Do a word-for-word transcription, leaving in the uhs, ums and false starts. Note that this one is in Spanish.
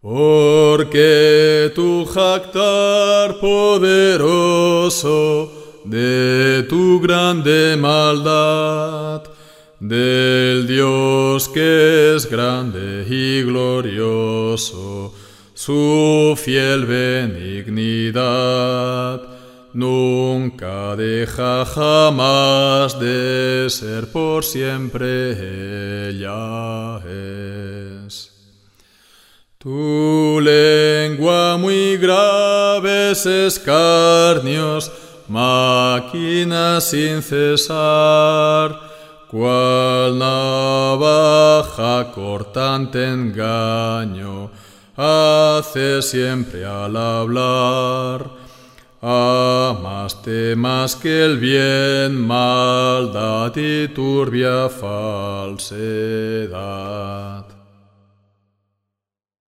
Porque tu jactar poderoso de tu grande maldad, del Dios que es grande y glorioso, su fiel benignidad nunca deja jamás de ser, por siempre ella es. Tu lengua muy graves escarnios maquina sin cesar, cual navaja cortante engaño hace siempre al hablar. Amaste más que el bien, maldad y turbia falsedad.